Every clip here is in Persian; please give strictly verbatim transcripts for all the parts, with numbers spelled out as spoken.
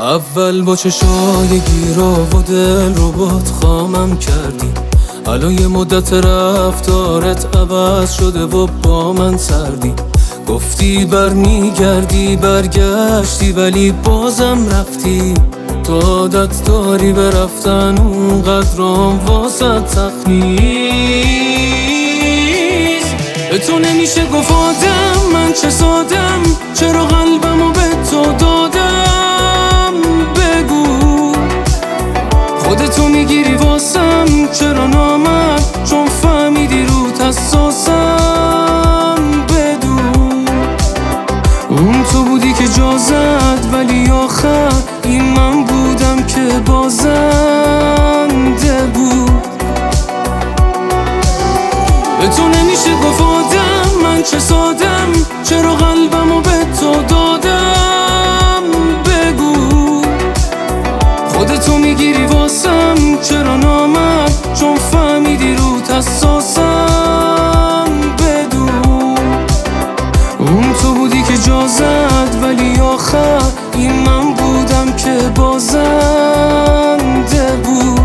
اول با چشای گیرا و دل رو باد خامم کردی، الان یه مدت رفتارت عوض شده و با من سردی. گفتی بر میگردی برگشتی ولی بازم رفتی. تو عادت داری به رفتن اونقدرام واسه سخت نیست. به تو نمیشه گفت آدم من چه سادم، چرا قلبمو به تو دادم. بگو خودتو میگیری واسم، چرا نامد چون فهمیدی رو حساسم. بدون اون تو بودی که جا زد ولی آخر این من بودم که بازنده بود. به تو نمیشه گفت آدم من چه سادم، چرا قلبمو به تو دادم. بگو خودتو میگیری واسم، چرا نامد چون فهمیدی رو حساسم. بدون اون تو بودی که جا زد ولی آخر این من بودم که بازنده بود.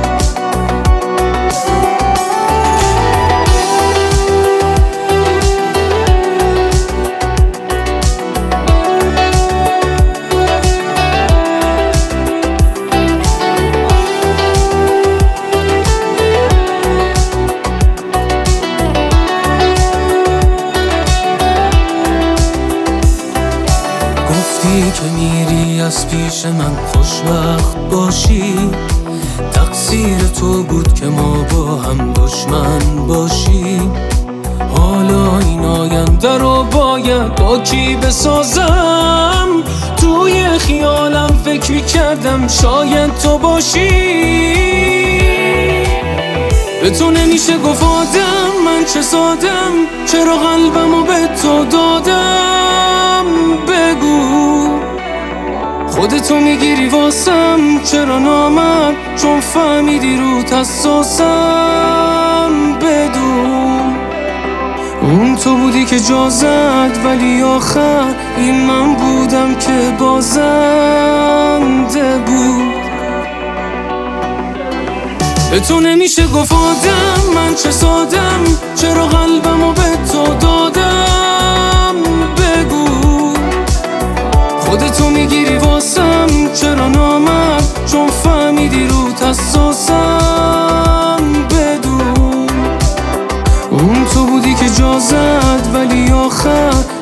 گفتی که میری از پیش من خوشبخت باشی، تقصیر تو بود که ما با هم دشمن باشیم. حالا این آینده رو باید با کی بسازم؟ توی خیالم فکر میکردم شاید تو باشی. به تو نمیشه گفت آدم من چه سادم، چرا قلبمو به تو دادم. بگو خودتو میگیری واسم، چرا نامد چون فهمیدی رو حساسم. بدون اون تو بودی که جا زد ولی آخر این من بودم که بازنده بود. به تو نمیشه گفت آدم من چه سادم، چرا قلبمو به تو دادم. بگو خودتو میگیری واسم، چرا نامد چون فهمیدی رو حساسم. بدون اون تو بودی که جا زد ولی آخر